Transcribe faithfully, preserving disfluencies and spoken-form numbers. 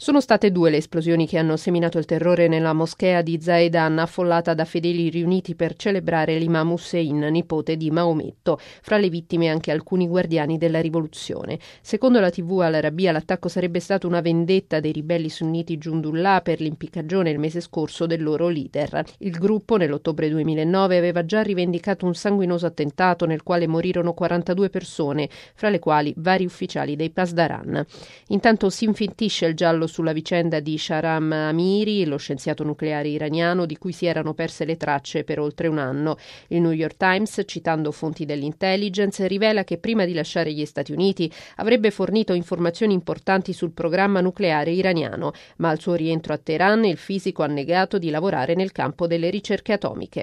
Sono state due le esplosioni che hanno seminato il terrore nella moschea di Zahedan, affollata da fedeli riuniti per celebrare l'imam Hussein, nipote di Maometto. Fra le vittime anche alcuni guardiani della rivoluzione. Secondo la tivù Al Arabiya, l'attacco sarebbe stato una vendetta dei ribelli sunniti Giundullah per l'impiccagione il mese scorso del loro leader. Il gruppo nell'ottobre duemilanove aveva già rivendicato un sanguinoso attentato nel quale morirono quarantadue persone, fra le quali vari ufficiali dei Pasdaran. Intanto si infittisce il giallo sulla vicenda di Shahram Amiri, lo scienziato nucleare iraniano di cui si erano perse le tracce per oltre un anno. Il New York Times, citando fonti dell'intelligence, rivela che prima di lasciare gli Stati Uniti avrebbe fornito informazioni importanti sul programma nucleare iraniano, ma al suo rientro a Teheran il fisico ha negato di lavorare nel campo delle ricerche atomiche.